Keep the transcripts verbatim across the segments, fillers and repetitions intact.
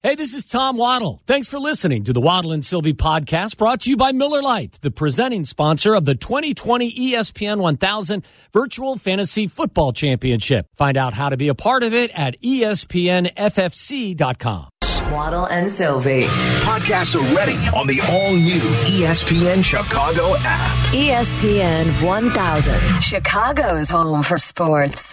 Hey, this is Tom Waddle. Thanks for listening to the Waddle and Sylvie podcast, brought to you by Miller Lite, the presenting sponsor of the twenty twenty E S P N one thousand Virtual Fantasy Football Championship. Find out how to be a part of it at E S P N F F C dot com. Waddle and Sylvie. Podcasts are ready on the all-new E S P N Chicago app. E S P N one thousand, Chicago's home for sports.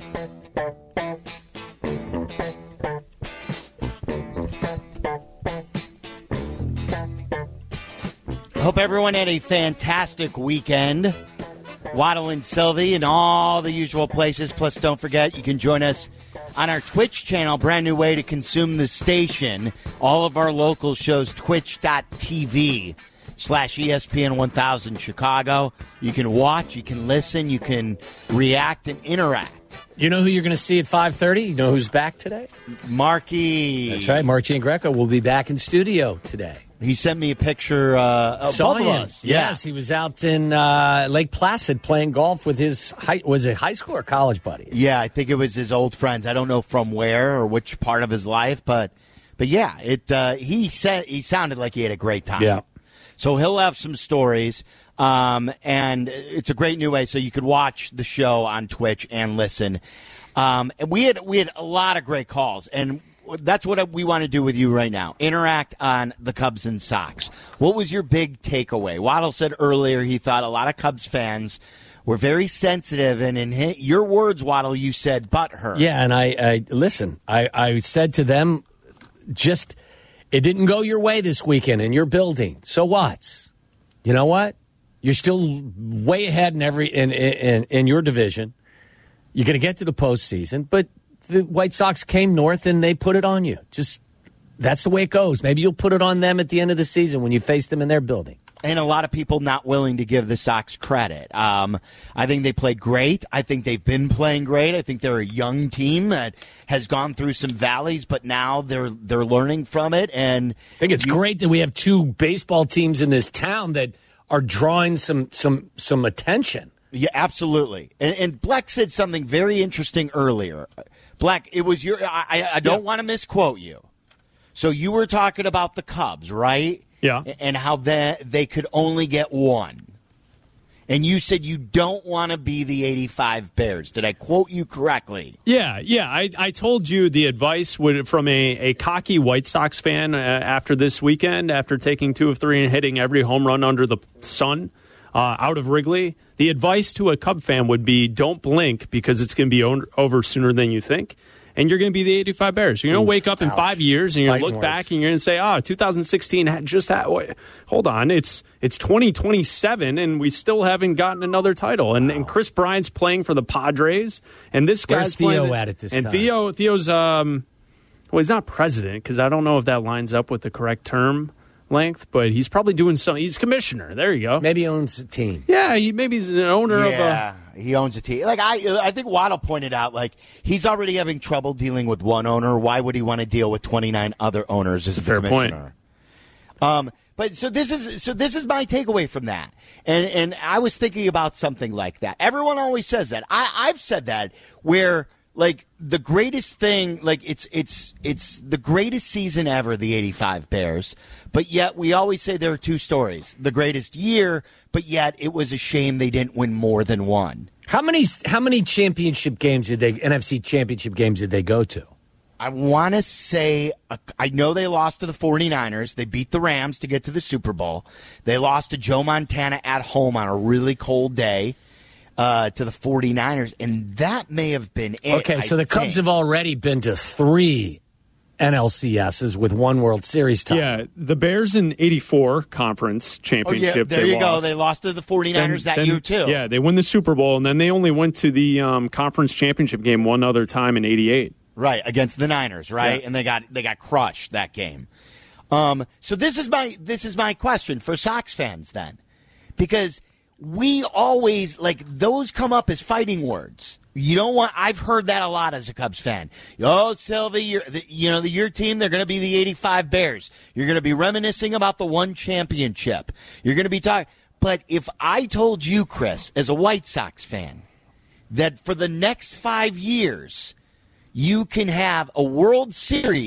Hope everyone had a fantastic weekend. Waddle and Sylvie in all the usual places. Plus, don't forget, you can join us on our Twitch channel, brand new way to consume the station. All of our local shows, twitch.tv slash ESPN 1000 Chicago. You can watch, you can listen, you can react and interact. You know who you're going to see at five thirty? You know who's back today? Marky. That's right. Marky Greco will be back in studio today. He sent me a picture uh, of Saw both him. of us. Yeah. Yes, he was out in uh, Lake Placid playing golf with his, high, was it high school or college buddies? Yeah, I think it was his old friends. I don't know from where or which part of his life, but but yeah, it. Uh, he said he sounded like he had a great time. Yeah. So he'll have some stories, um, and it's a great new way. So you could watch the show on Twitch and listen. Um, and we had we had a lot of great calls, and that's what we want to do with you right now. Interact on the Cubs and Sox. What was your big takeaway? Waddle said earlier he thought a lot of Cubs fans were very sensitive, and in his, your words, Waddle, you said butthurt. Yeah, and I, I listen, I, I said to them, just, it didn't go your way this weekend in your building. So what? You know what? You're still way ahead in every in in, in your division. You're going to get to the postseason, but the White Sox came north and they put it on you. Just that's the way it goes. Maybe you'll put it on them at the end of the season when you face them in their building. And a lot of people not willing to give the Sox credit. Um, I think they played great. I think they've been playing great. I think they're a young team that has gone through some valleys, but now they're they're learning from it. And I think it's you, great that we have two baseball teams in this town that are drawing some some some attention. Yeah, absolutely. And, and Black said something very interesting earlier. Black, it was your. I, I don't yeah. want to misquote you. So you were talking about the Cubs, right? Yeah. And how they, they could only get one. And you said you don't want to be the eighty-five Bears. Did I quote you correctly? Yeah, yeah. I, I told you the advice would, from a, a cocky White Sox fan uh, after this weekend, after taking two of three and hitting every home run under the sun uh, out of Wrigley. The advice to a Cub fan would be don't blink because it's going to be over sooner than you think. And you're going to be the eighty-five Bears. You're going to wake up in ouch. five years and you're going to look Fighting back words. and you're going to say, oh, two thousand sixteen had just had, wait, hold on, it's it's twenty twenty-seven and we still haven't gotten another title. And, wow. and Chris Bryant's playing for the Padres. And this Where's guy's Theo playing, at at this and time? Theo, Theo's, um, well, he's not president because I don't know if that lines up with the correct term length, but he's probably doing some. He's commissioner. There you go. Maybe he owns a team. Yeah, he maybe he's an owner yeah, of a. he owns a team. Like I, I think Waddle pointed out, like he's already having trouble dealing with one owner. Why would he want to deal with twenty-nine other owners as That's the a fair commissioner? Point. Um, but so this is so this is my takeaway from that, and and I was thinking about something like that. Everyone always says that. I I've said that where. Like the greatest thing, like it's it's it's the greatest season ever, the eighty-five Bears. But yet we always say there are two stories: the greatest year, but yet it was a shame they didn't win more than one. How many how many championship games did they N F C championship games did they go to? I want to say uh, I know they lost to the forty-niners. They beat the Rams to get to the Super Bowl. They lost to Joe Montana at home on a really cold day. Uh, to the forty-niners, and that may have been it. Okay, so I the Cubs think. have already been to three N L C S's with one World Series time. Yeah, the Bears in eighty-four conference championship. Oh, yeah, there they you lost. go. They lost to the forty-niners Then- that then- year, too. Yeah, they win the Super Bowl, and then they only went to the um, conference championship game one other time in eighty-eight. Right, against the Niners, right? Yeah. And they got they got crushed that game. Um, so this is my this is my question for Sox fans then. Because we always, like, those come up as fighting words. You don't want, I've heard that a lot as a Cubs fan. Oh, Sylvie, you're, the, you know, the, your team, they're going to be the eighty-five Bears. You're going to be reminiscing about the one championship. You're going to be talking. But if I told you, Chris, as a White Sox fan, that for the next five years, you can have a World Series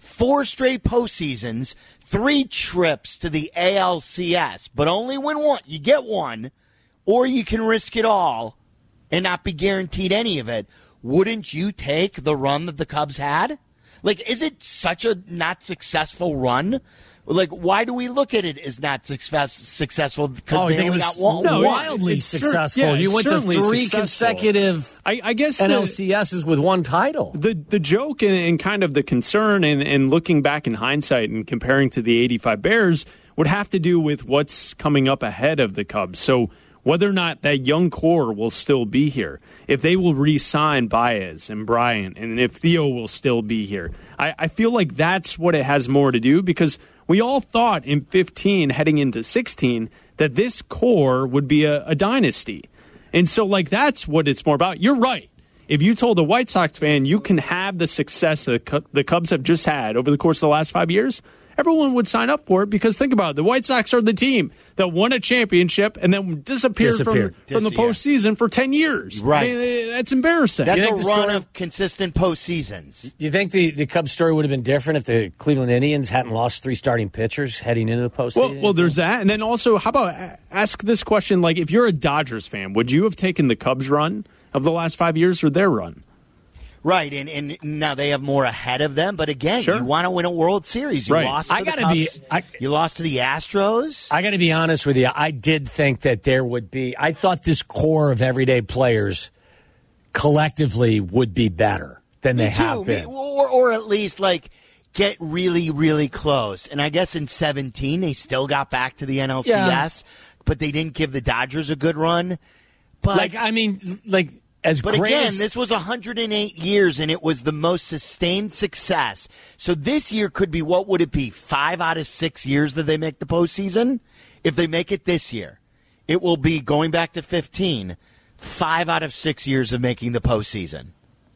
four straight postseasons, three trips to the A L C S, but only win one. You get one, or you can risk it all and not be guaranteed any of it. Wouldn't you take the run that the Cubs had? Like, is it such a not successful run? Like, why do we look at it as not success, successful? Because oh, they I think only it was got one. no, one. wildly it's cer- successful. yeah, you it's went to certainly three successful. consecutive I, I guess N the- L C S's with one title. The the joke and, and kind of the concern and, and looking back in hindsight and comparing to the eighty-five Bears would have to do with what's coming up ahead of the Cubs. So whether or not that young core will still be here, if they will re-sign Baez and Bryant, and if Theo will still be here. I, I feel like that's what it has more to do, because we all thought in fifteen heading into sixteen that this core would be a, a dynasty. And so, like, that's what it's more about. You're right. If you told a White Sox fan you can have the success that the Cubs have just had over the course of the last five years, everyone would sign up for it, because think about it. The White Sox are the team that won a championship and then disappeared, Disappeared. From, from the Dis- yeah. postseason for ten years. Right. I mean, that's embarrassing. That's You a think the run story- of consistent postseasons. Do you think the, the Cubs story would have been different if the Cleveland Indians hadn't lost three starting pitchers heading into the postseason? Well, well, there's that. And then also, how about a- ask this question, like, if you're a Dodgers fan, would you have taken the Cubs run of the last five years or their run? Right, and, and now they have more ahead of them. But again, Sure. you want to win a World Series. You Right. lost to I the gotta Cubs. be- I- you lost to the Astros. I got to be honest with you. I did think that there would be. I thought this core of everyday players collectively would be better than Me they too. have been. Me- or, or at least like get really, really close. And I guess in seventeen they still got back to the N L C S, Yeah. but they didn't give the Dodgers a good run. But Like I mean, like as But great again, as, this was one hundred eight years, and it was the most sustained success. So this year could be, what would it be, five out of six years that they make the postseason? If they make it this year, it will be, going back to fifteen, five out of six years of making the postseason.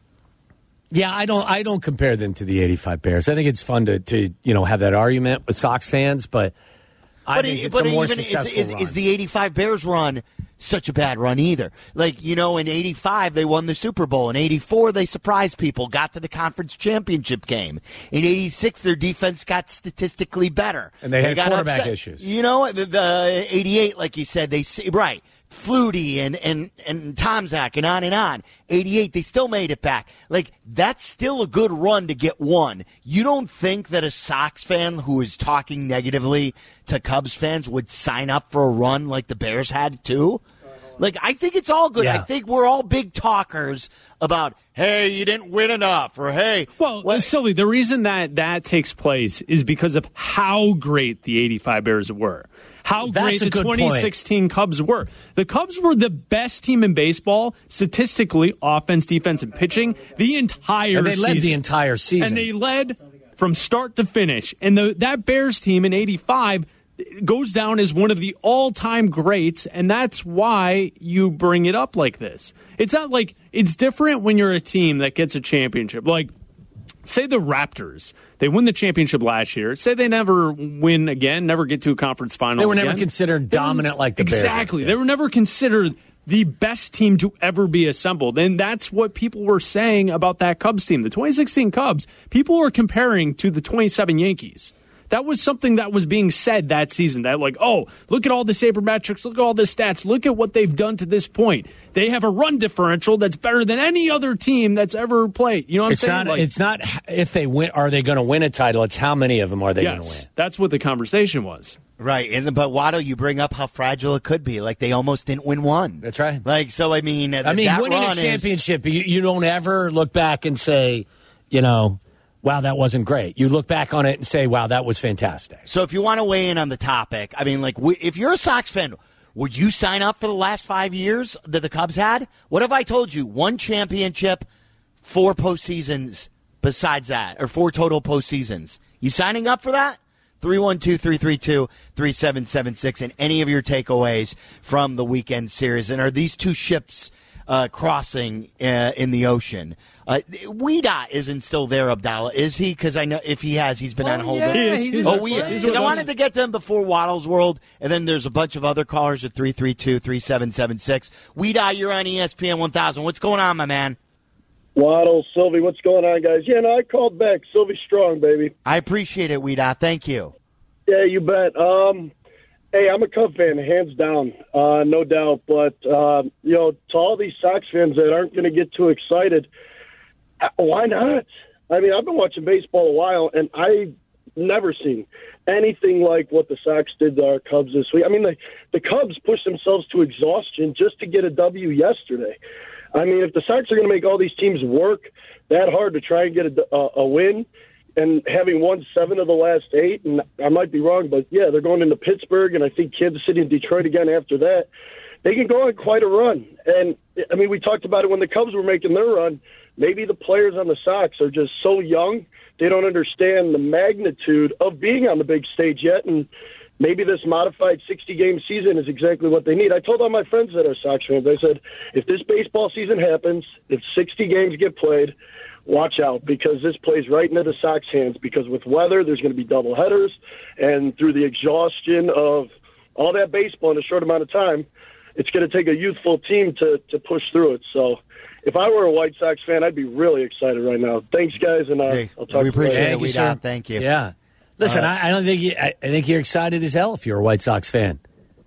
yeah, I don't. I don't compare them to the eighty-five Bears. I think it's fun to, to you know have that argument with Sox fans, but I But, think it, it's but a more even is, successful is, run. is the eighty-five Bears run such a bad run either? Like, you know, in eighty-five, they won the Super Bowl. In eighty-four, they surprised people, got to the conference championship game. In eighty-six, their defense got statistically better. And they had got quarterback upset. issues. You know, the, the eighty-eight, like you said, they right. Flutie and, and, and Tomzak and on and on. eighty-eight, they still made it back. Like, that's still a good run to get one. You don't think that a Sox fan who is talking negatively to Cubs fans would sign up for a run like the Bears had too? Like, I think it's all good. Yeah. I think we're all big talkers about, hey, you didn't win enough, or hey. Well, what- Sylvie, the reason that that takes place is because of how great the eighty-five Bears were. How That's great a the good point. twenty sixteen Cubs were. The Cubs were the best team in baseball, statistically, offense, defense, and pitching, the entire and they led season. the entire season. And they led from start to finish. And the, that Bears team in eighty-five goes down as one of the all-time greats, and that's why you bring it up like this. It's not like it's different when you're a team that gets a championship. Like, say the Raptors, they win the championship last year. Say they never win again, never get to a conference final. They were never again. considered They were- dominant like the Bears. Exactly. Yeah. They were never considered the best team to ever be assembled. And that's what people were saying about that Cubs team. The twenty sixteen Cubs, people were comparing to the twenty-seven Yankees. That was something that was being said that season. That like, oh, look at all the sabermetrics, look at all the stats, look at what they've done to this point. They have a run differential that's better than any other team that's ever played. You know what it's I'm saying? not. Like, it's not if they win. Are they going to win a title? It's how many of them are they going to yes, win? that's what the conversation was. Right, and but Waddle, you bring up how fragile it could be. Like, they almost didn't win one. That's right. Like, so I mean, I mean, that winning a run is- championship, you, you don't ever look back and say, you know, wow, that wasn't great. You look back on it and say, wow, that was fantastic. So if you want to weigh in on the topic, I mean, like, w- if you're a Sox fan, would you sign up for the last five years that the Cubs had? What if I told you one championship, four postseasons besides that, or four total postseasons? You signing up for that? three one two, three three two, three seven seven six, and any of your takeaways from the weekend series. And are these two ships uh, crossing uh, in the ocean? Uh, Weeda isn't still there, Abdallah, is he? Because I know if he has, he's been on hold. yeah, He is. he's- he's oh, with we. us. He's Because with I us. wanted to get to him before Waddle's World, and then there's a bunch of other callers at three three two, three seven seven six. Weeda, you're on E S P N one thousand. What's going on, my man? Waddle, Sylvie, what's going on, guys? Yeah, no, I called back. Sylvie strong, baby. I appreciate it, Weeda. Thank you. Yeah, you bet. Um, hey, I'm a Cub fan, hands down, uh, no doubt. But, uh, you know, to all these Sox fans that aren't going to get too excited, why not? I mean, I've been watching baseball a while, and I've never seen anything like what the Sox did to our Cubs this week. I mean, the, the Cubs pushed themselves to exhaustion just to get a W yesterday. I mean, if the Sox are going to make all these teams work that hard to try and get a, a, a win, and having won seven of the last eight, and I might be wrong, but yeah, they're going into Pittsburgh, and I think Kansas City and Detroit again after that. They can go on quite a run. And, I mean, we talked about it when the Cubs were making their run. Maybe the players on the Sox are just so young, they don't understand the magnitude of being on the big stage yet, and maybe this modified sixty-game season is exactly what they need. I told all my friends that are Sox fans, I said, if this baseball season happens, if sixty games get played, watch out, because this plays right into the Sox hands, because with weather, there's going to be double headers, and through the exhaustion of all that baseball in a short amount of time, it's going to take a youthful team to, to push through it. So if I were a White Sox fan, I'd be really excited right now. Thanks, guys, and uh, hey, I'll talk we to you later. appreciate it, we sir. Thank you. Yeah. Listen, Uh, I, I don't think you, I, I think you're excited as hell if you're a White Sox fan.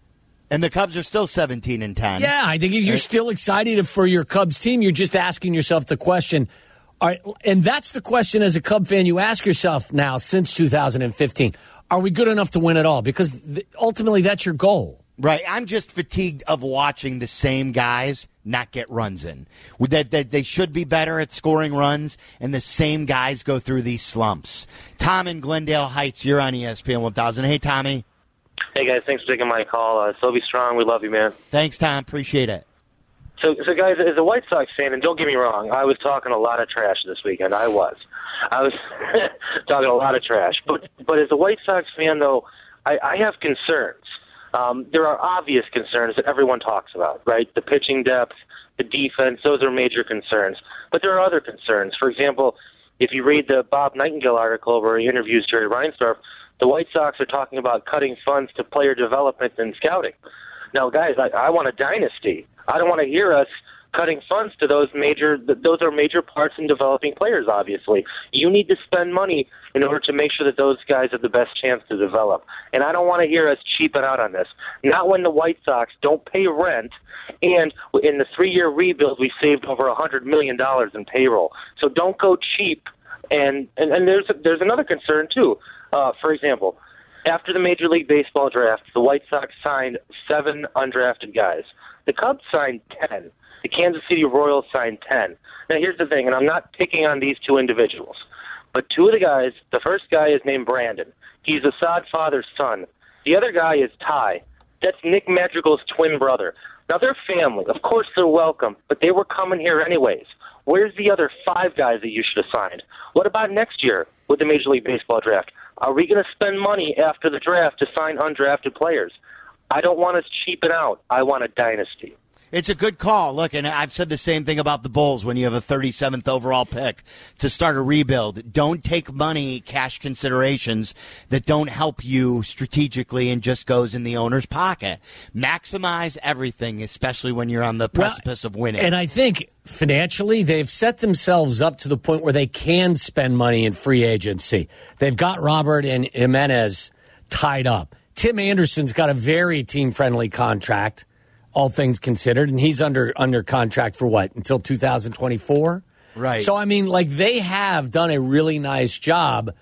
And the Cubs are still seventeen and ten. Yeah, I think if you're still excited for your Cubs team, you're just asking yourself the question. All right, and that's the question as a Cub fan you ask yourself now since two thousand fifteen. Are we good enough to win it all? Because th- ultimately that's your goal. Right. I'm just fatigued of watching the same guys not get runs in. That, that they should be better at scoring runs, and the same guys go through these slumps. Tom in Glendale Heights, you're on E S P N one thousand. Hey, Tommy. Hey, guys. Thanks for taking my call. Uh, Sylvie Strong, we love you, man. Thanks, Tom. Appreciate it. So, so, guys, as a White Sox fan, and don't get me wrong, I was talking a lot of trash this weekend. I was. I was talking a lot of trash. But but as a White Sox fan, though, I, I have concerns. Um, there are obvious concerns that everyone talks about, right? The pitching depth, the defense, those are major concerns. But there are other concerns. For example, if you read the Bob Nightingale article where he interviews Jerry Reinsdorf, the White Sox are talking about cutting funds to player development and scouting. Now, guys, I, I want a dynasty. I don't want to hear us cutting funds to those major, those are major parts in developing players, obviously. You need to spend money in order to make sure that those guys have the best chance to develop. And I don't want to hear us cheaping out on this. Not when the White Sox don't pay rent, and in the three-year rebuild, we saved over one hundred million dollars in payroll. So don't go cheap. And, and, and there's, there's another concern, too. Uh, for example, after the Major League Baseball draft, the White Sox signed seven undrafted guys. The Cubs signed ten. The Kansas City Royals signed ten. Now, here's the thing, and I'm not picking on these two individuals, but two of the guys, the first guy is named Brandon. He's Assad father's son. The other guy is Ty. That's Nick Madrigal's twin brother. Now, they're family. Of course they're welcome, but they were coming here anyways. Where's the other five guys that you should have signed? What about next year with the Major League Baseball draft? Are we going to spend money after the draft to sign undrafted players? I don't want us cheaping out. I want a dynasty. It's a good call. Look, and I've said the same thing about the Bulls when you have a thirty-seventh overall pick to start a rebuild. Don't take money, cash considerations that don't help you strategically and just goes in the owner's pocket. Maximize everything, especially when you're on the precipice well, of winning. And I think financially they've set themselves up to the point where they can spend money in free agency. They've got Robert and Jimenez tied up. Tim Anderson's got a very team-friendly contract, all things considered, and he's under under contract for what, until two thousand twenty-four? Right. So, I mean, like, they have done a really nice job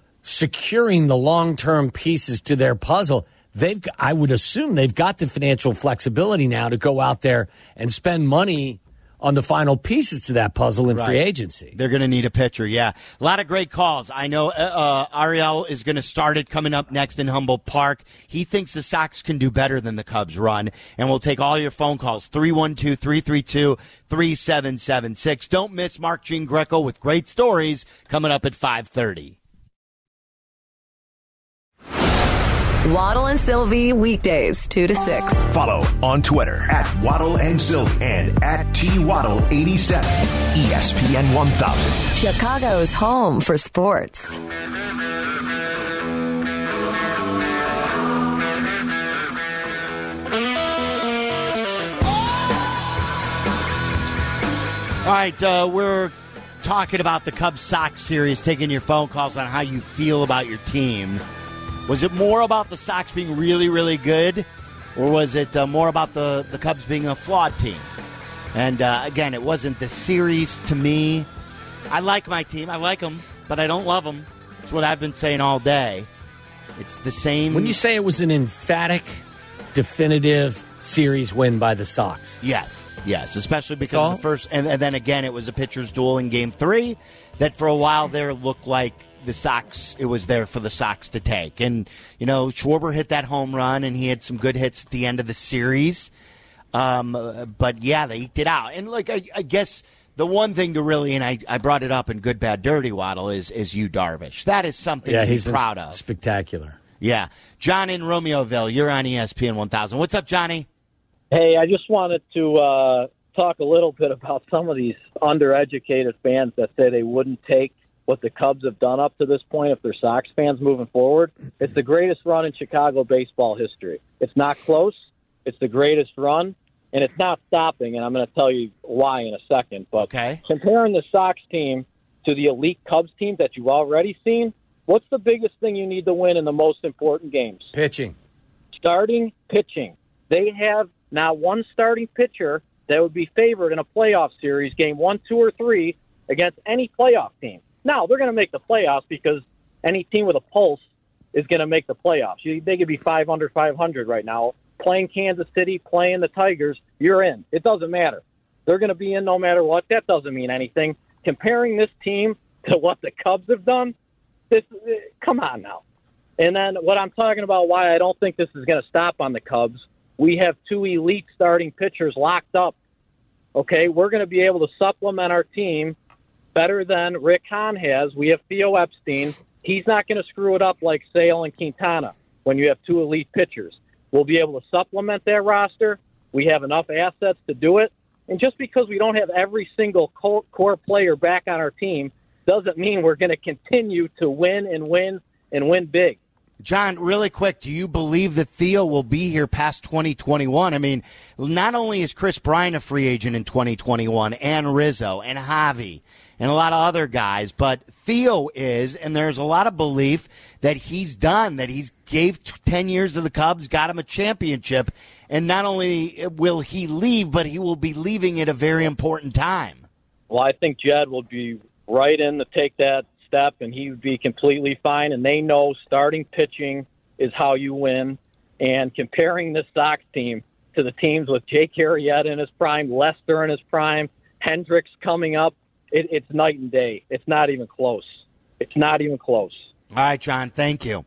securing the long-term pieces to their puzzle. They've, I would assume they've got the financial flexibility now to go out there and spend money on the final pieces to that puzzle in right. free agency. They're going to need a pitcher, yeah. A lot of great calls. I know uh, Ariel is going to start it coming up next in Humboldt Park. He thinks the Sox can do better than the Cubs run, and we'll take all your phone calls, three one two, three three two, three seven seven six. Don't miss Mark Gene Greco with great stories coming up at five thirty. Waddle and Sylvie, weekdays, two to six. Follow on Twitter at Waddle and Sylvie and at T Waddle eighty-seven. E S P N one thousand. Chicago's home for sports. All right, uh, we're talking about the Cubs-Sox series, taking your phone calls on how you feel about your team. Was it more about the Sox being really, really good, or was it uh, more about the, the Cubs being a flawed team? And, uh, again, it wasn't the series to me. I like my team. I like them, but I don't love them. That's what I've been saying all day. It's the same. When you say it was an emphatic, definitive series win by the Sox. Yes, yes, especially because of the first, and, and then again, it was a pitcher's duel in Game Three that for a while there looked like the Sox. It was there for the Sox to take, and you know, Schwarber hit that home run, and he had some good hits at the end of the series. Um, but yeah, they eked it out, and like I, I guess the one thing to really, and I, I brought it up in Good, Bad, Dirty, Waddle, is is Yu Darvish. That is something yeah, to he's be proud of. Spectacular. Yeah, John in Romeoville, you're on E S P N one thousand. What's up, Johnny? Hey, I just wanted to uh, talk a little bit about some of these undereducated fans that say they wouldn't take what the Cubs have done up to this point if they're Sox fans moving forward. It's the greatest run in Chicago baseball history. It's not close. It's the greatest run, and it's not stopping, and I'm going to tell you why in a second. But okay. Comparing the Sox team to the elite Cubs team that you've already seen, what's the biggest thing you need to win in the most important games? Pitching. Starting pitching. They have not one starting pitcher that would be favored in a playoff series, game one, two, or three, against any playoff team. Now, they're going to make the playoffs because any team with a pulse is going to make the playoffs. You, they could be five under five hundred right now. Playing Kansas City, playing the Tigers, you're in. It doesn't matter. They're going to be in no matter what. That doesn't mean anything. Comparing this team to what the Cubs have done, this come on now. And then what I'm talking about, why I don't think this is going to stop on the Cubs, we have two elite starting pitchers locked up. Okay, we're going to be able to supplement our team better than Rick Hahn has. We have Theo Epstein. He's not going to screw it up like Sale and Quintana when you have two elite pitchers. We'll be able to supplement that roster. We have enough assets to do it. And just because we don't have every single core player back on our team doesn't mean we're going to continue to win and win and win big. John, really quick, do you believe that Theo will be here past twenty twenty-one? I mean, not only is Chris Bryant a free agent in twenty twenty-one, and Rizzo, and Javi, and a lot of other guys, but Theo is, and there's a lot of belief that he's done, that he's gave ten years to the Cubs, got him a championship, and not only will he leave, but he will be leaving at a very important time. Well, I think Jed will be right in to take that step, and he would be completely fine, and they know starting pitching is how you win. And comparing this Sox team to the teams with Jake Arrieta in his prime, Lester in his prime, Hendricks coming up, it, it's night and day. It's not even close. It's not even close. All right, John, thank you.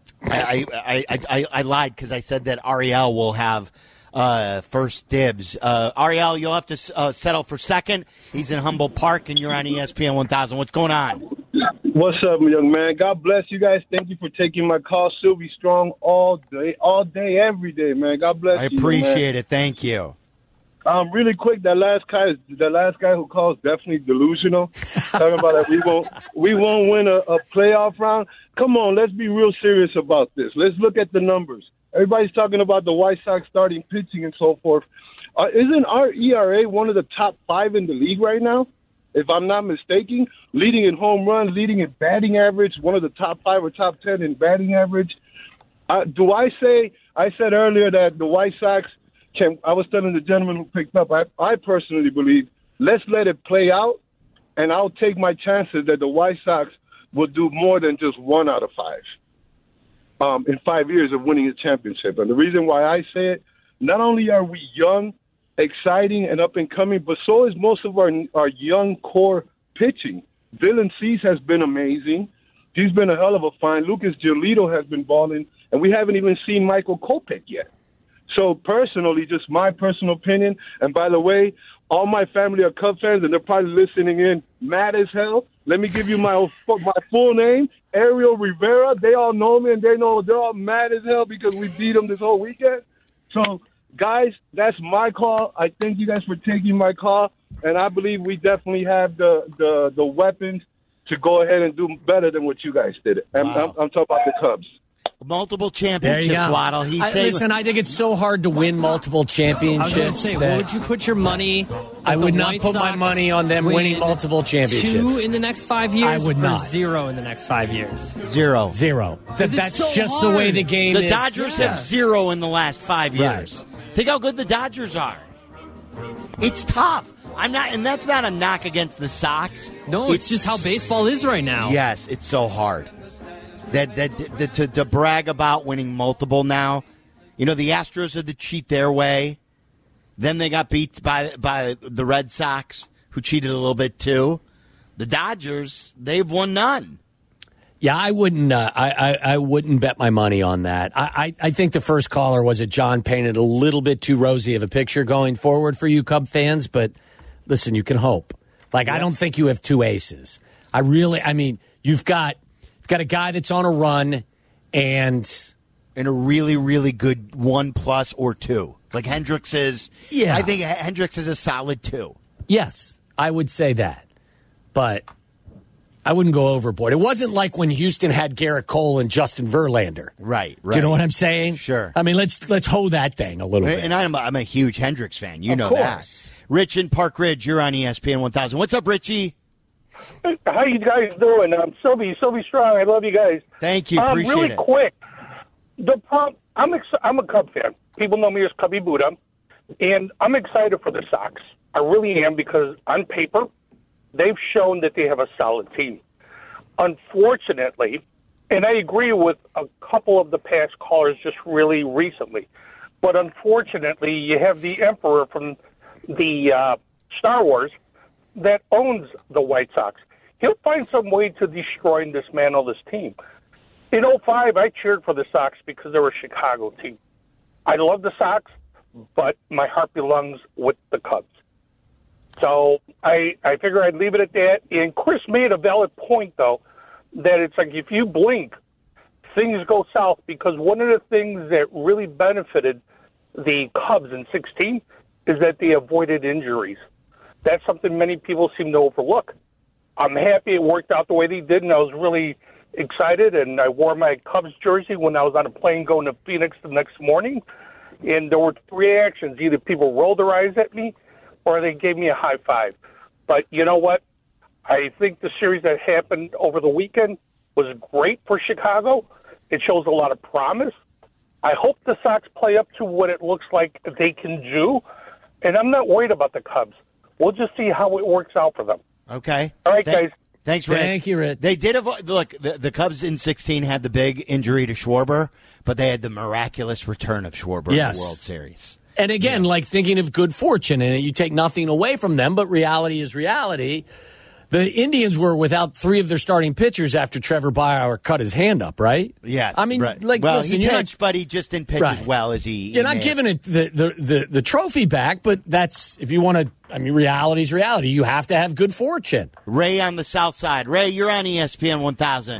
I I, I, I, I lied because I said that Ariel will have uh, first dibs. Uh, Ariel, you'll have to uh, settle for second. He's in Humboldt Park, and you're on E S P N one thousand. What's going on? What's up, young man? God bless you guys. Thank you for taking my call. Still be strong all day, all day, every day, man. God bless I you. I appreciate it. Thank you. Um, really quick, that last guy, the last guy who calls, definitely delusional. Talking about that we won't, we won't win a, a playoff round. Come on, let's be real serious about this. Let's look at the numbers. Everybody's talking about the White Sox starting pitching and so forth. Uh, isn't our E R A one of the top five in the league right now? If I'm not mistaken, leading in home runs, leading in batting average, one of the top five or top ten in batting average. Uh, do I say, I said earlier that the White Sox can, I was telling the gentleman who picked up, I, I personally believe, let's let it play out, and I'll take my chances that the White Sox will do more than just one out of five um, in five years of winning a championship. And the reason why I say it, not only are we young, exciting, and up and coming, but so is most of our our young core pitching. Dylan Cease has been amazing. He's been a hell of a find. Lucas Giolito has been balling, and we haven't even seen Michael Kopech yet. So personally, just my personal opinion, and by the way, all my family are Cub fans, and they're probably listening in mad as hell. Let me give you my my full name, Ariel Rivera. They all know me, and they know they're all mad as hell because we beat them this whole weekend. So, guys, that's my call. I thank you guys for taking my call, and I believe we definitely have the, the, the weapons to go ahead and do better than what you guys did. I'm, Wow. I'm, I'm talking about the Cubs. Multiple There you championships, go. Waddle. He's I, saying, listen, I think it's so hard to win multiple I was championships. going to say, that- what would you put your money I would the not White put my Sox money on them winning multiple championships. Two in the next five years? I would or not. Zero in the next five years? Zero. Zero. Th- it's that's so just hard. the way the game The is. Dodgers Yeah. have zero in the last five years. Right. Think how good the Dodgers are. It's tough. I'm not, and that's not a knock against the Sox. No, it's, just how baseball is right now. Yes, it's so hard. That that, that to, to brag about winning multiple now. You know, the Astros had to cheat their way. Then they got beat by by the Red Sox, who cheated a little bit too. The Dodgers, they've won none. Yeah, I wouldn't. Uh, I, I I wouldn't bet my money on that. I, I I think the first caller was it John painted a little bit too rosy of a picture going forward for you Cub fans. But listen, you can hope. Like yeah. I don't think you have two aces. I really. I mean, you've got you've got a guy that's on a run, and and a really really good one plus or two. Like Hendricks is. Yeah, I think Hendricks is a solid two. Yes, I would say that, but I wouldn't go overboard. It wasn't like when Houston had Garrett Cole and Justin Verlander. Right, right. Do you know what I'm saying? Sure. I mean, let's let's hold that thing a little and, bit. And I'm a, I'm a huge Hendricks fan. You of know course. that. Rich in Park Ridge, you're on E S P N one thousand. What's up, Richie? How you guys doing? I'm Sylvie, Sylvie Strong. I love you guys. Thank you. Um, Appreciate really it. quick, the problem, I'm ex- I'm a Cub fan. People know me as Cubby Buddha, and I'm excited for the Sox. I really am because on paper, they've shown that they have a solid team. Unfortunately, and I agree with a couple of the past callers just really recently, but unfortunately, you have the Emperor from the uh, Star Wars that owns the White Sox. He'll find some way to destroy and dismantle this team. In oh five, I cheered for the Sox because they were a Chicago team. I love the Sox, but my heart belongs with the Cubs. So I I figure I'd leave it at that. And Chris made a valid point, though, that it's like if you blink, things go south, because one of the things that really benefited the Cubs in sixteen is that they avoided injuries. That's something many people seem to overlook. I'm happy it worked out the way they did, and I was really excited, and I wore my Cubs jersey when I was on a plane going to Phoenix the next morning, and there were three reactions. Either people rolled their eyes at me or they gave me a high five. But you know what? I think the series that happened over the weekend was great for Chicago. It shows a lot of promise. I hope the Sox play up to what it looks like they can do, and I'm not worried about the Cubs. We'll just see how it works out for them. Okay. All right, Thank- guys. Thanks, Rich. Thank you, Rich. They did avoid. Look, the, the Cubs in sixteen had the big injury to Schwarber, but they had the miraculous return of Schwarber Yes. in the World Series. And again, Yeah. like thinking of good fortune, and you take nothing away from them, but reality is reality. The Indians were without three of their starting pitchers after Trevor Bauer cut his hand up, right? Yes. I mean, right. like, well, listen, he you're pitched, not, but he just didn't pitch Right. as well as he. You're he not may giving it the, the, the, the trophy back, but that's, if you want to, I mean, reality's reality. You have to have good fortune. Ray on the South Side. Ray, you're on E S P N one thousand.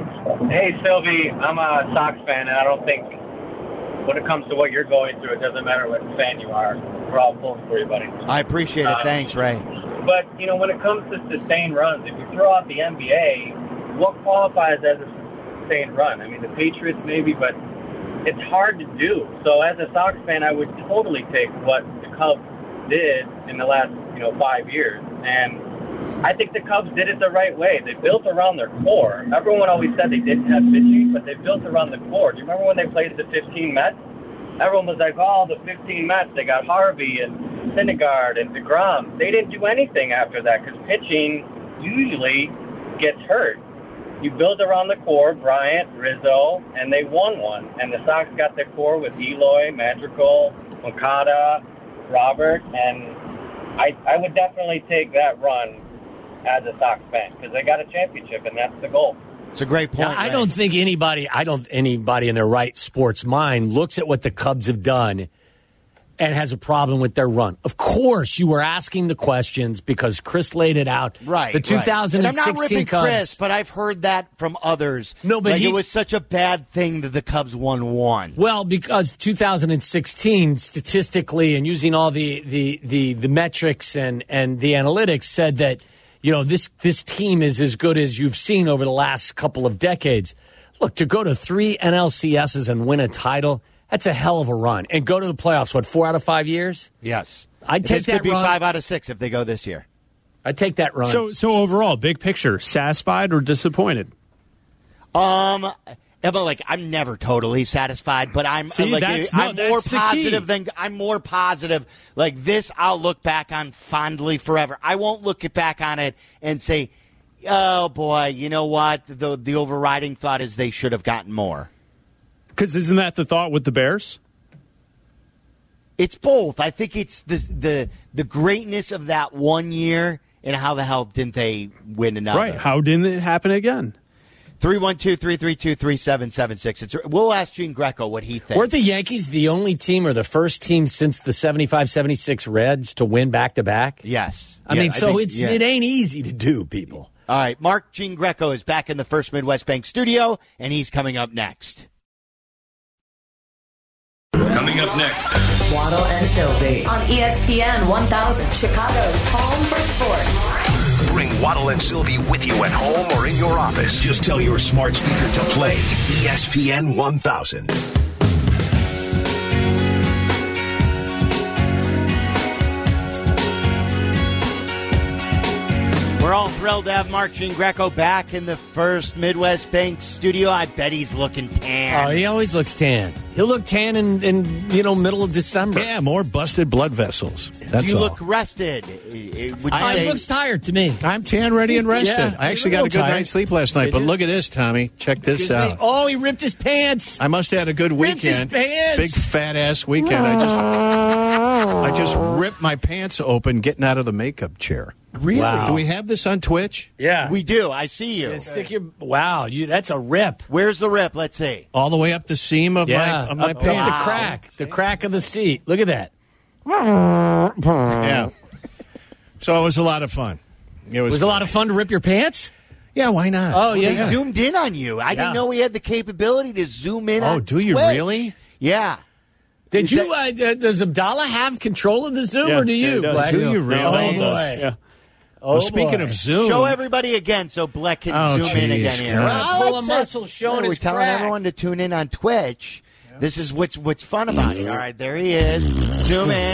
Hey, Sylvie, I'm a Sox fan, and I don't think when it comes to what you're going through, it doesn't matter what fan you are. We're all pulling for you, buddy. I appreciate it. Uh, Thanks, Ray. But, you know, when it comes to sustained runs, if you throw out the N B A, what qualifies as a sustained run? I mean, the Patriots maybe, but it's hard to do. So as a Sox fan, I would totally take what the Cubs did in the last, you know, five years. And I think the Cubs did it the right way. They built around their core. Everyone always said they didn't have pitching, but they built around the core. Do you remember when they played the fifteen Mets? Everyone was like, oh, the fifteen Mets, they got Harvey and Syndergaard and DeGrom. They didn't do anything after that because pitching usually gets hurt. You build around the core, Bryant, Rizzo, and they won one. And the Sox got their core with Eloy, Madrigal, Moncada, Robert, and I, I would definitely take that run as a Sox fan because they got a championship, and that's the goal. It's a great point. Now, I Ray. don't think anybody, I don't anybody in their right sports mind looks at what the Cubs have done and has a problem with their run. Of course, you were asking the questions because Chris laid it out. Right. The two thousand sixteen right. And I'm not ripping Cubs. Chris, but I've heard that from others. No, but like he, it was such a bad thing that the Cubs won one. Well, because two thousand sixteen, statistically, and using all the the the, the metrics and, and the analytics, said that, you know, this this team is as good as you've seen over the last couple of decades. Look, to go to three N L C S's and win a title That's a hell of a run. And go to the playoffs, what, four out of five years? Yes. I'd take this that could be run. five out of six if they go this year. I'd take that run. So, so overall, big picture, satisfied or disappointed? Um, yeah, but like I'm never totally satisfied, but I'm See, like that's- no, I'm more that's the key. positive than I'm more positive. Like this, I'll look back on fondly forever. I won't look it back on it and say, "Oh boy, you know what?" The the overriding thought is they should have gotten more. Because isn't that the thought with the Bears? It's both. I think it's the the the greatness of that one year and how the hell didn't they win another? Right. How didn't it happen again? three one two, three three two, three seven seven six. It's, we'll ask Gene Greco what he thinks. Weren't the Yankees the only team or the first team since the seventy-five seventy-six Reds to win back-to-back? Yes. I Yeah, mean, I so think- it's yeah. it ain't easy to do, people. All right, Mark Gene Greco is back in the First Midwest Bank studio, and he's coming up next. Coming up next. Waddle and Sylvie on E S P N one thousand, Chicago's home for sports. Bring Waddle and Sylvie with you at home or in your office. Just tell your smart speaker to play E S P N one thousand. We're all thrilled to have Mark Gene Greco back in the First Midwest Bank studio. I bet he's looking tan. Oh, he always looks tan. He'll look tan in, in you know, middle of December. Yeah, more busted blood vessels. That's you all. look rested. Would you I, say- he looks tired to me. I'm tan, ready, and rested. Yeah, I actually you're a got a good little tired. night's sleep last night. Did But you? look at this, Tommy. Check this Excuse me? out. Oh, he ripped his pants. I must have had a good Ripped his weekend. pants. Big fat ass weekend. I just I just ripped my pants open getting out of the makeup chair. Really? Wow. Do we have this on Twitch? Yeah. We do. I see you. Yeah, stick your wow, you that's a rip. Where's the rip? Let's see. All the way up the seam of Yeah, my of my up, up pants. the crack, the crack of the seat. Look at that. Yeah. So it was a lot of fun. It was, Was it a lot of fun to rip your pants? Yeah, why not? Oh They yeah. zoomed in on you. I Yeah. didn't know we had the capability to zoom in. Oh, on do you Twitch. really? Yeah. Did Is you? Uh, uh, does Abdallah have control of the Zoom, Yeah, or do yeah, you? he does. Black? Do you really? Oh He does, boy. yeah. Oh, Well, speaking boy. of Zoom, Show everybody again so Bleck can Oh, zoom in geez, again here. God. Well, Full let's of say- muscle showing yeah, We're his telling crack. everyone to tune in on Twitch. This is what's what's fun about it. All right, there he is. Zoom in.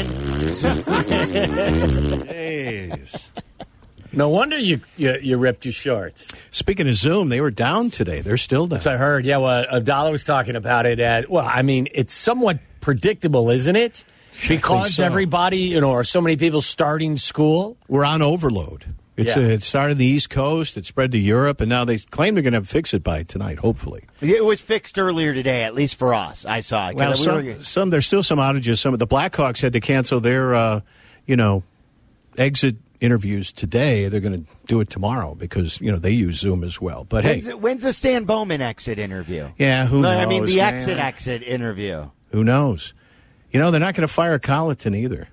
Jeez. No wonder you, you you ripped your shorts. Speaking of Zoom, they were down today. They're still down. So I heard. Yeah, well, Abdallah was talking about it. At, well, I mean, it's somewhat predictable, isn't it? Because so. everybody, you know, or so many people starting school. We're on overload. It's Yeah. uh, it started in the East Coast. It spread to Europe, and now they claim they're going to fix it by tonight. Hopefully. It was fixed earlier today, at least for us. I saw it. 'Cause Well, we some, were- some there's still some outages. Some of the Blackhawks had to cancel their, uh, you know, exit interviews today. They're going to do it tomorrow because you know they use Zoom as well. But when's, hey, it- when's the Stan Bowman exit interview? yeah, who No, knows? I mean the man? exit exit interview. Who knows? You know, they're not going to fire Colleton either.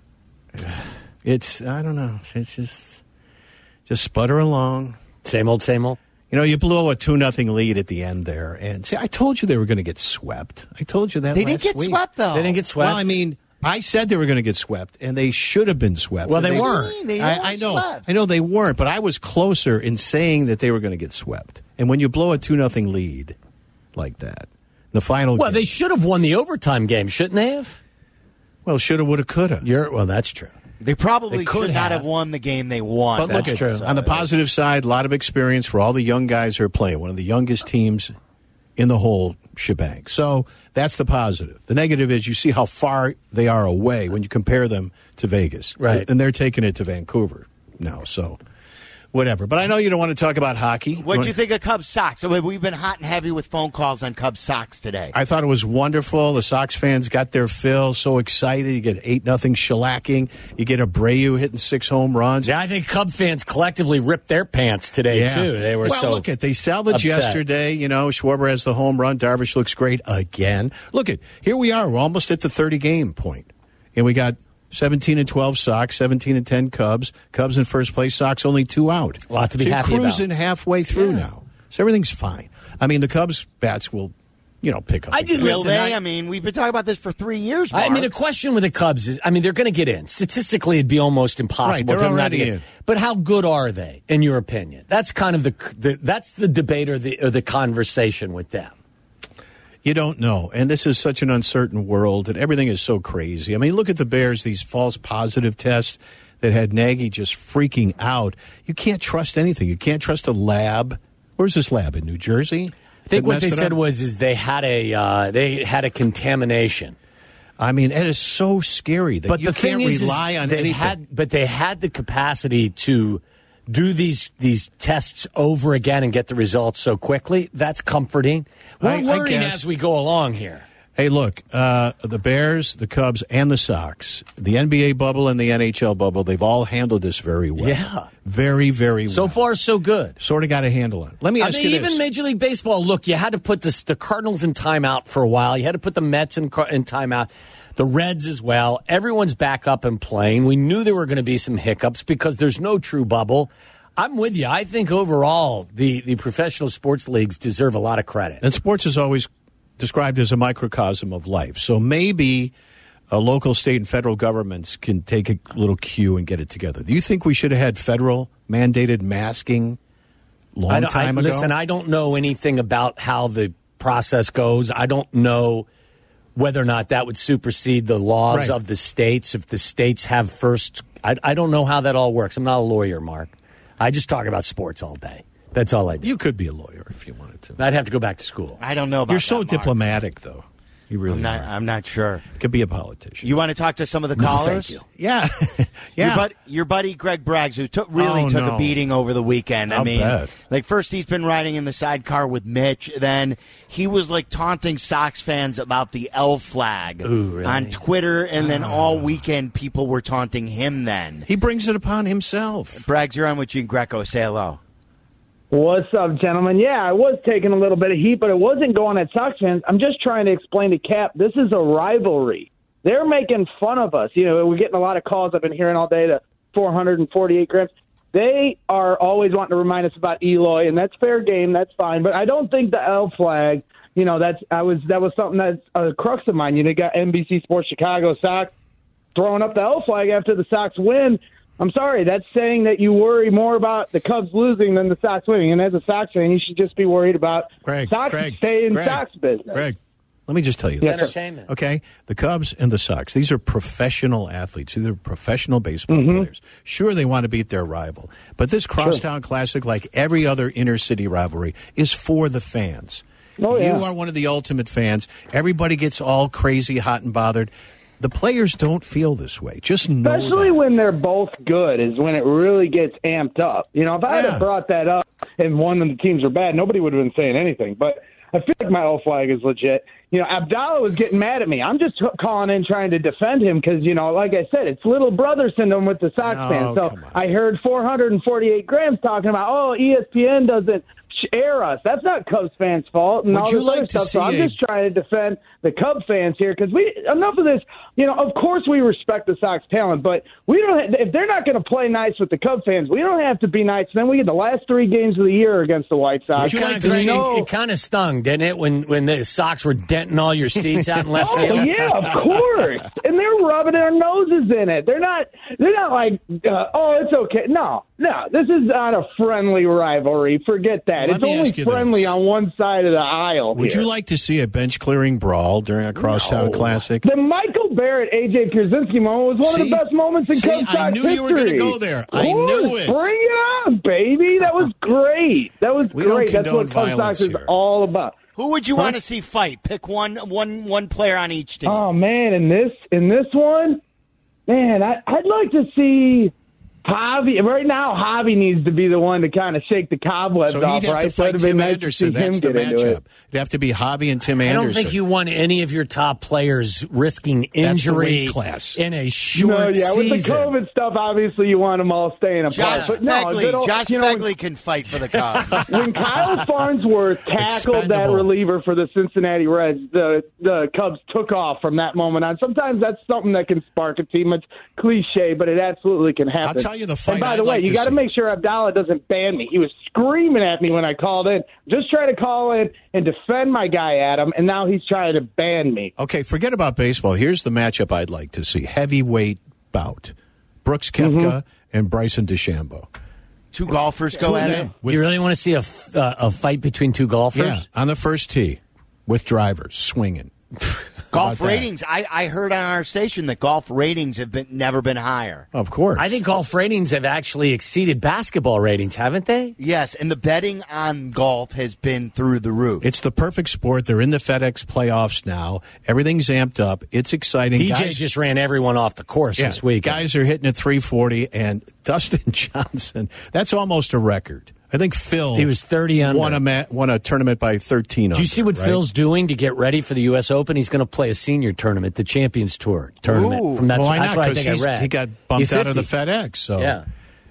It's I don't know. It's just just sputter along. Same old, same old. You know, you blew a two nothing lead at the end there, and see, I told you they were going to get swept. I told you that They last didn't get week. swept though. They didn't get swept. Well, I mean, I said they were going to get swept, and they should have been swept. Well, And they weren't. They I, weren't I know, swept. I know they weren't, but I was closer in saying that they were going to get swept. And when you blow a two nothing lead like that, the final, well, game, they should have won the overtime game, shouldn't they have? well, shoulda, woulda, coulda. You're well. That's true. They probably They could should not have. have won the game they won. But look That's at true. on the positive side, a lot of experience for all the young guys who are playing. One of the youngest teams in the whole shebang. So that's the positive. The negative is you see how far they are away when you compare them to Vegas. Right. And they're taking it to Vancouver now. So whatever. But I know you don't want to talk about hockey. What'd you think of Cubs Sox? We've been hot and heavy with phone calls on Cubs Sox today. I thought it was wonderful. The Sox fans got their fill. So excited. You get eight nothing shellacking. You get Abreu hitting six home runs. Yeah, I think Cub fans collectively ripped their pants today too. They were well, so look at they salvaged upset. yesterday. You know, Schwarber has the home run. Darvish looks great again. Look at here we are. We're almost at the thirty game point, and we got seventeen and twelve Sox, seventeen and ten Cubs. Cubs in first place. Sox only two out. A lot to be so you're happy about. cruising halfway through Yeah. now, so everything's fine. I mean, the Cubs bats will, you know, pick up. I did again. Will listen, they? I- I mean, we've been talking about this for three years. I Mark. mean, the question with the Cubs is, I mean, they're going to get in. Statistically, it'd be almost impossible. Right, they're for them not to already get in. But how good are they, in your opinion? That's kind of the, the that's the debate or the or the conversation with them. You don't know. And this is such an uncertain world, and everything is so crazy. I mean, look at the Bears, these false positive tests that had Nagy just freaking out. You can't trust anything. You can't trust a lab. Where's this lab? In New Jersey? I think what they said was is they had a uh, they had a contamination. I mean, it is so scary that but you the can't thing is, rely is on they anything. Had, but they had the capacity to do these these tests over again and get the results so quickly. That's comforting. We're I- I learning guess. as we go along here. Hey, look, uh, the Bears, the Cubs, and the Sox, the N B A bubble and the N H L bubble, they've all handled this very well. Yeah. Very, very well. So far, so good. Sort of got a handle on it. Let me I ask mean, you even this. Major League Baseball, look, you had to put this, the Cardinals in timeout for a while. You had to put the Mets in, in timeout. The Reds as well. Everyone's back up and playing. We knew there were going to be some hiccups because there's no true bubble. I'm with you. I think overall, the, the professional sports leagues deserve a lot of credit. And sports is always described as a microcosm of life. So maybe a local, state, and federal governments can take a little cue and get it together. Do you think we should have had federal mandated masking long I don't- time I, ago? Listen, I don't know anything about how the process goes. I don't know whether or not that would supersede the laws Right. of the states. If the states have first, I, I don't know how that all works. I'm not a lawyer, Mark. I just talk about sports all day. That's all I do. You could be a lawyer if you wanted to. I'd have to go back to school. I don't know about You're so that, Mark. diplomatic, though. You really I'm not, are. I'm not sure. Could be a politician. You want to talk to some of the No, callers? thank you. Yeah. yeah. Your, bud, your buddy Greg Braggs, who took, really Oh, took no. a beating over the weekend. I I'll mean, bet. like first he's been riding in the sidecar with Mitch. Then he was like taunting Sox fans about the L flag Ooh, really? on Twitter, and then all weekend people were taunting him. Then He brings it upon himself. Braggs, you're on with Gene Greco. Say hello. What's up, gentlemen? Yeah, I was taking a little bit of heat, but it wasn't going at Sox fans. I'm just trying to explain to Cap, this is a rivalry. They're making fun of us. You know, we're getting a lot of calls I've been hearing all day to four hundred forty-eight grams. They are always wanting to remind us about Eloy, and that's fair game. That's fine. But I don't think the L flag, you know, that's I was that was something that's a crux of mine. You know, you got N B C Sports Chicago Sox throwing up the L flag after the Sox win. I'm sorry, that's saying that you worry more about the Cubs losing than the Sox winning. And as a Sox fan, you should just be worried about Greg, Sox Greg, stay in Greg, Sox business. Greg, let me just tell you Yes, this. sir. Entertainment. Okay? The Cubs and the Sox, these are professional athletes. These are professional baseball Mm-hmm. players. Sure, they want to beat their rival. But this Crosstown Classic, like every other inner city rivalry, is for the fans. Oh, yeah. You are one of the ultimate fans. Everybody gets all crazy, hot, and bothered. The players don't feel this way. Just know Especially that. when they're both good is when it really gets amped up. You know, if I had Yeah. have brought that up and one of the teams were bad, nobody would have been saying anything. But I feel like my L flag is legit. You know, Abdallah was getting mad at me. I'm just calling in trying to defend him because, you know, like I said, it's little brother syndrome with the Sox No, fans. So come on. I heard four hundred forty-eight grams talking about, oh, E S P N doesn't air us. That's not Cubs fans' fault and Would all you this like other to stuff. So see I'm a- just trying to defend the Cub fans here because we enough of this. You know, of course we respect the Sox talent, but we don't. If they're not going to play nice with the Cub fans, we don't have to be nice. Then we get the last three games of the year against the White Sox. It kind, to of, see- it, it kind of stung, didn't it, when when the Sox were denting all your seats out in left Oh field? yeah, of course, and they're rubbing their noses in it. They're not. They're not like, uh, oh, it's okay. No, no, this is not a friendly rivalry. Forget that. Let it's me only ask you friendly this. on one side of the aisle. Would here. you like to see a bench clearing brawl during a Crosstown No. Classic? The Michael Barrett, A J Pierzynski moment was one of See? the best moments in See, Cubs I Sox knew you were gonna history. go there. Of I course. knew it. Bring it on, baby. That was great. That was We don't great. That's condone what Cubs violence Sox is here. all about. Who would you Huh? want to see fight? Pick one, one, one player on each team. Oh man, in this in this one, man, I, I'd like to see Javi. Right now, Javi needs to be the one to kind of shake the cobwebs So off. he'd have right, to so it'd fight have been Tim nice to see Anderson. him That's the get into it. matchup. It'd have to be Javi and Tim I Anderson. don't think you want any of your top players risking injury weight class. in a short No, yeah, with the season. COVID stuff, obviously you want them all staying apart. Josh but no, Fegley. good old- Josh you know, when- Fegley can fight for the Cubs. when Kyle Farnsworth tackled that Expendable. reliever for the Cincinnati Reds, the the Cubs took off from that moment on. Sometimes that's something that can spark a team. It's cliche, but it absolutely can happen. I'll tell you the fight And by I'd the way, like you to got to see. make sure Abdallah doesn't ban me. He was screaming at me when I called in. Just try to call in and defend my guy Adam, and now he's trying to ban me. Okay, forget about baseball. Here's the matchup I'd like to see: heavyweight bout. Brooks Koepka Mm-hmm. and Bryson DeChambeau. Two golfers Two go of at them it. with- you really want to see a, f- uh, a fight between two golfers? Yeah, on the first tee. with drivers swinging. Golf about that? ratings. I, I heard on our station that golf ratings have been never been higher. Of course. I think golf ratings have actually exceeded basketball ratings, haven't they? Yes, and the betting on golf has been through the roof. It's the perfect sport. They're in the FedEx playoffs now. Everything's amped up. It's exciting. D J guys, just ran everyone off the course yeah, this week. Guys are hitting at three forty, and Dustin Johnson, that's almost a record. I think Phil He was thirty under. won a ma- won a tournament by thirteen. Do you see what right? Phil's doing to get ready for the U S Open? He's going to play a senior tournament, the Champions Tour tournament. Ooh. From that's, Well, why that's not? what I 'Cause think I he's- read. he got bumped He's out of the fifty. FedEx. So yeah,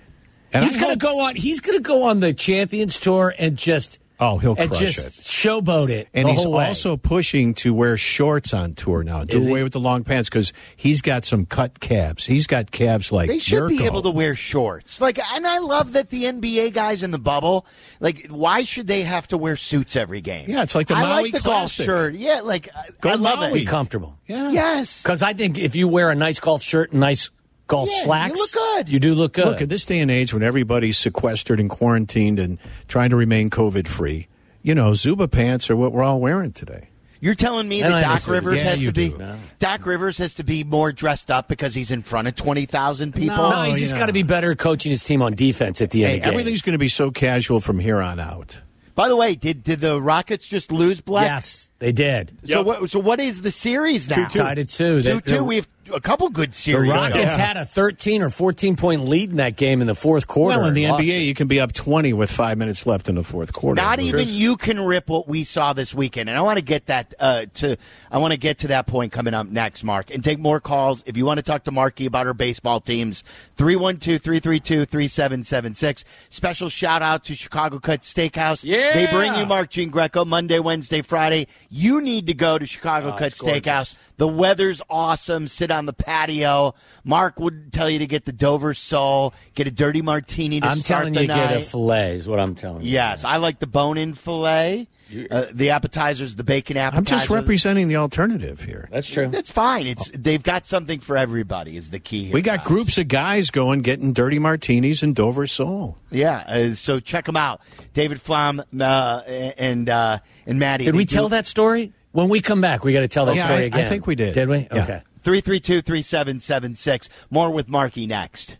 and he's I going hope- to go on. He's going to go on the Champions Tour and just Oh, he'll and crush just it. showboat it. And the he's whole way. also pushing to wear shorts on tour now. Do Is he? away with the long pants because he's got some cut calves. He's got calves like They should be Yurko. able to wear shorts. Like, and I love that the N B A guys in the bubble. Like, why should they have to wear suits every game? Yeah, it's like the I Maui like the Classic. golf shirt. Yeah, like I- Go I love Maui. be it. comfortable. Yeah. Yes. Because I think if you wear a nice golf shirt and nice golf Yeah, you slacks, look good. You do look good. Look, at this day and age when everybody's sequestered and quarantined and trying to remain COVID free, you know, Zuba pants are what we're all wearing today. You're telling me And that I Doc understand. Rivers Yeah, has you to be do. No. Doc Rivers has to be more dressed up because he's in front of twenty thousand people. no, Oh, he's just yeah. got to be better coaching his team on defense at the end Hey, of the game. everything's going to be so casual from here on out. By the way, did did the Rockets just lose, Black? Yes, they did. So what? So what is the series now? Tied at two. Two They- two. the- We have a couple good The series. Rockets Yeah. had a thirteen or fourteen point lead in that game in the fourth quarter. Well, in the and N B A, lost it. you can be up twenty with five minutes left in the fourth quarter. Not Lose. even you can rip what we saw this weekend, and I want to get that uh, to. I want to get to that point coming up next, Mark, and take more calls. If you want to talk to Marky about her baseball teams, three one two, three three two, three seven seven six. Special shout out to Chicago Cut Steakhouse. Yeah. They bring you Mark Gene Greco Monday, Wednesday, Friday. You need to go to Chicago Oh, Cut it's gorgeous. Steakhouse. The weather's awesome. Sit on the patio. Mark would tell you to get the Dover Sole, get a dirty martini to I'm start telling the you, night. get a fillet is what I'm telling you. Yes, I like the bone-in filet. Uh, the appetizers, the bacon appetizers. I'm just representing the alternative here. That's true. That's fine. It's they've got something for everybody. Is the key here. We got guys. groups of guys going getting dirty martinis and Dover Soul. Yeah, uh, so check them out. David Flom uh, and uh, and Maddie. Did they we do- tell that story? When we come back, we got to tell that Yeah, story I- I again. think we did. Did we? Yeah. Okay. three three two, three seven seven six. More with Marky next.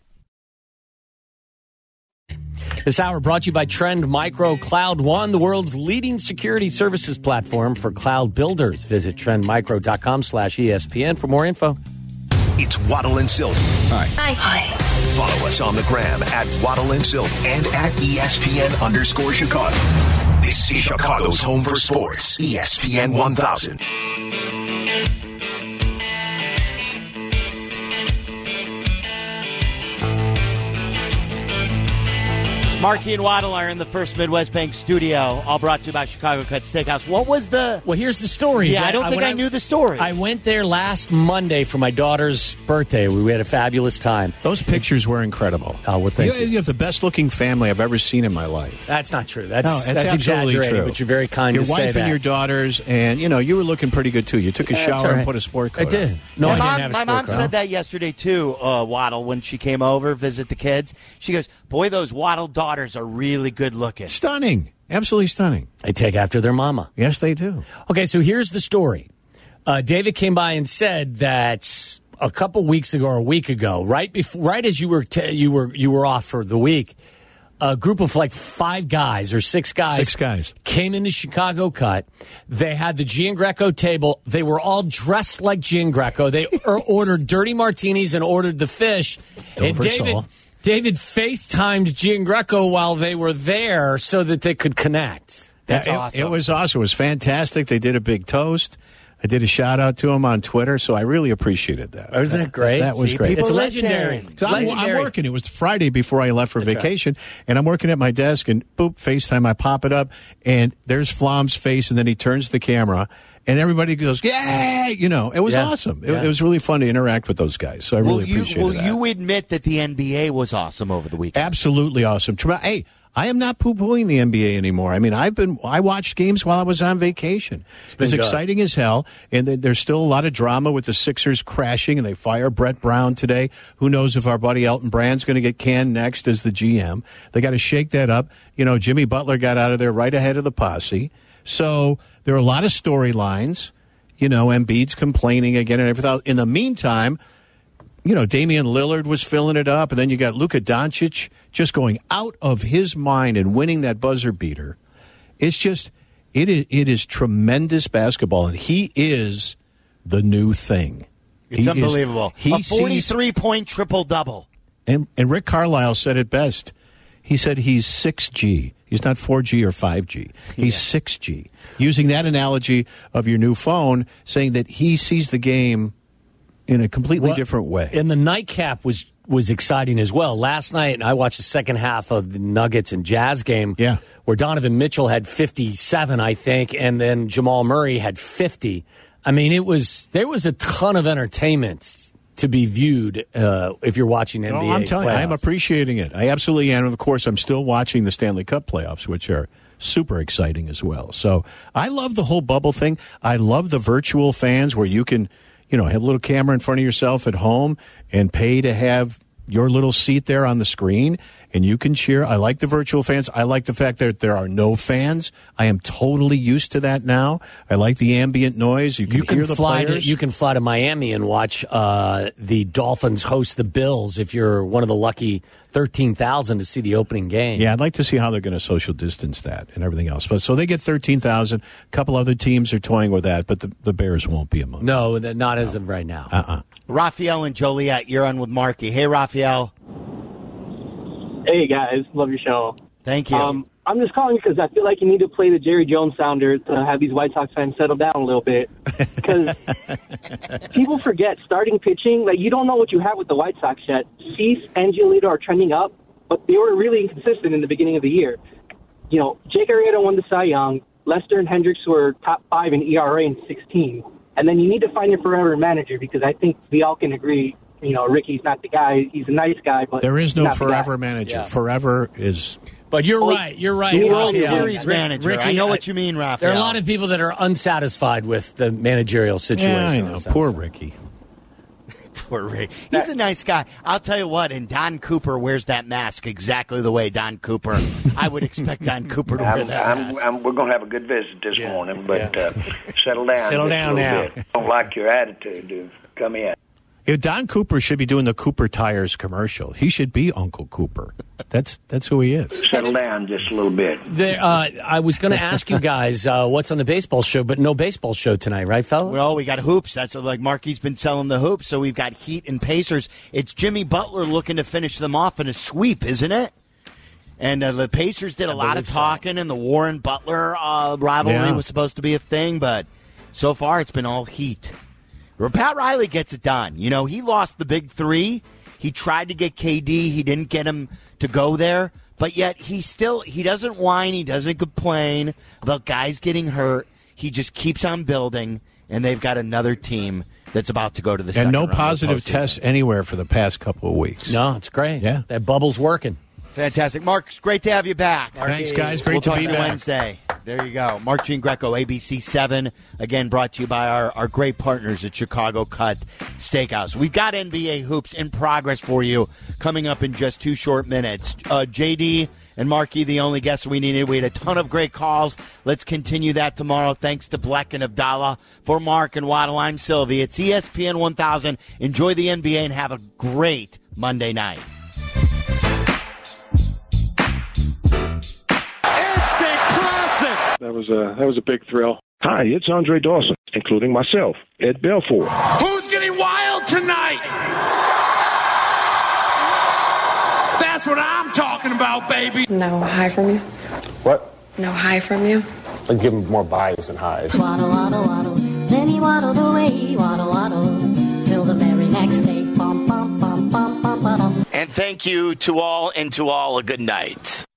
This hour brought to you by Trend Micro Cloud One, the world's leading security services platform for cloud builders. Visit trendmicro.com slash ESPN for more info. It's Waddle and Sylvie. Hi. Hi. Follow us on the gram at Waddle and Sylvie and at E S P N underscore Chicago. This is Chicago's home for sports. E S P N one thousand. Marky and Waddle are in the First Midwest Bank studio, all brought to you by Chicago Cut Steakhouse. What was the... Well, here's the story. Yeah, I don't think when I knew the story. I went there last Monday for my daughter's birthday. We had a fabulous time. Those pictures were incredible. Oh, well, thank you, you. you have the best looking family I've ever seen in my life. That's not true. That's, No, it's that's absolutely exaggerating, true. but you're very kind Your to say wife that. and your daughters, and you know you were looking pretty good too. You took a That's shower all right. and put a sport coat I did. on. No, my I mom, didn't have a my sport mom coat. said that yesterday too, uh, Waddle, when she came over visit the kids. She goes, "Boy, those Waddle daughters are really good looking." Stunning, absolutely stunning. They take after their mama. Yes, they do. Okay, so here's the story. Uh, David came by and said that a couple weeks ago or a week ago, right before, right as you were t- you were you were off for the week, a group of like five guys or six guys, Six guys. came into Chicago Cut. They had the Gian Greco table. They were all dressed like Gian Greco. They or- ordered dirty martinis and ordered the fish. and Dover David. Sole. David FaceTimed Gian Greco while they were there so that they could connect. That's Yeah, it, awesome. It was awesome. It was fantastic. They did a big toast. I did a shout out to him on Twitter, so I really appreciated that. Wasn't it great? That was See, great. people It's listen. legendary. 'Cause It's I'm, I'm legendary. working. It was Friday before I left for That's vacation, and I'm working at my desk, and boop, FaceTime, I pop it up, and there's Flom's face, and then he turns the camera, and everybody goes, yay! You know, it was Yeah. awesome. It, Yeah. it was really fun to interact with those guys, so I really will you, appreciated will that. you admit that the N B A was awesome over the weekend? Absolutely awesome. Tre- Hey, I am not poo-pooing the N B A anymore. I mean, I've been I watched games while I was on vacation. It's been It was good. exciting as hell, and th- there's still a lot of drama with the Sixers crashing, and they fire Brett Brown today. Who knows if our buddy Elton Brand's going to get canned next as the G M? They got to shake that up. You know, Jimmy Butler got out of there right ahead of the posse. So there are a lot of storylines. You know, Embiid's complaining again and everything. In the meantime, you know, Damian Lillard was filling it up, and then you got Luka Doncic just going out of his mind and winning that buzzer beater. It's just, it is, it is tremendous basketball, and he is the new thing. It's He unbelievable. Is, he a forty-three-point triple-double. And, and Rick Carlisle said it best. He said he's six G. He's not four G or five G. He's yeah. six G. Using that analogy of your new phone, saying that he sees the game in a completely well, different way. And the nightcap was was exciting as well. Last night, I watched the second half of the Nuggets and Jazz game yeah. where Donovan Mitchell had fifty-seven, I think, and then Jamal Murray had fifty. I mean, it was there was a ton of entertainment to be viewed uh, if you're watching N B A. No, I'm telling playoffs. you, I'm appreciating it. I absolutely am. And of course, I'm still watching the Stanley Cup playoffs, which are super exciting as well. So I love the whole bubble thing. I love the virtual fans where you can, you know, have a little camera in front of yourself at home and pay to have your little seat there on the screen, and you can cheer. I like the virtual fans. I like the fact that there are no fans. I am totally used to that now. I like the ambient noise. You can, you can hear the fly players. To, you can fly to Miami and watch uh, the Dolphins host the Bills if you're one of the lucky thirteen thousand to see the opening game. Yeah, I'd like to see how they're going to social distance that and everything else. But so they get thirteen thousand. A couple other teams are toying with that, but the, the Bears won't be among them. No, not as of right now. Uh-uh. Raphael and Joliet, you're on with Marky. Hey, Raphael. Hey, guys. Love your show. Thank you. Um, I'm just calling because I feel like you need to play the Jerry Jones sounder to have these White Sox fans settle down a little bit. Because people forget starting pitching. Like, you don't know what you have with the White Sox yet. Cease and Giolito are trending up, but they were really inconsistent in the beginning of the year. You know, Jake Arrieta won the Cy Young. Lester and Hendricks were top five in E R A in sixteen. And then you need to find your forever manager because I think we all can agree, you know, Ricky's not the guy. He's a nice guy, but there is no not forever manager. Yeah. Forever is. But you're right. You're right. World Raphael. Series Rick, manager. Ricky, I know what you mean, Raphael. There are a lot of people that are unsatisfied with the managerial situation. Yeah, I know. Poor Ricky. Poor Rick. He's a nice guy. I'll tell you what, and Don Cooper wears that mask exactly the way Don Cooper, I would expect Don Cooper to wear I'm, that I'm, mask. I'm, we're going to have a good visit this Yeah. morning, but Yeah. uh, settle down. Settle just down a little now. Bit. Don't like your attitude, dude. Come in. Yeah, Don Cooper should be doing the Cooper Tires commercial. He should be Uncle Cooper. That's that's who he is. Settle down just a little bit. There, uh, I was going to ask you guys uh, what's on the baseball show, but no baseball show tonight, right, fellas? Well, we got hoops. That's what, like Marky's been selling the hoops, so we've got Heat and Pacers. It's Jimmy Butler looking to finish them off in a sweep, isn't it? And uh, the Pacers did a I lot of believe so. talking, and the Warren Butler uh, rivalry Yeah. was supposed to be a thing, but so far it's been all Heat. Well, Pat Riley gets it done. You know, he lost the big three. He tried to get K D. He didn't get him to go there. But yet he still, he doesn't whine. He doesn't complain about guys getting hurt. He just keeps on building, and they've got another team that's about to go to the second And no round of positive postseason. tests anywhere for the past couple of weeks. No, it's great. Yeah. That bubble's working. Fantastic. Mark, it's great to have you back. Thanks, guys. Great we'll to talk be to you back. Wednesday. There you go. Mark Gene Greco, A B C seven. Again, brought to you by our, our great partners at Chicago Cut Steakhouse. We've got N B A hoops in progress for you coming up in just two short minutes. Uh, J D and Marky, the only guests we needed. We had a ton of great calls. Let's continue that tomorrow. Thanks to Bleck and Abdallah. For Mark and Waddle, I'm Sylvie. It's E S P N one thousand. Enjoy the N B A and have a great Monday night. That was a that was a big thrill. Hi, it's Andre Dawson, including myself, Ed Belfour. Who's getting wild tonight? That's what I'm talking about, baby. No high from you? What? No high from you? I give him more buys than highs. Waddle, waddle, waddle. Then he waddled away, waddle, waddle, till the very next day. Bum, bum, bum, bum, bum, bum. And thank you to all, and to all a good night.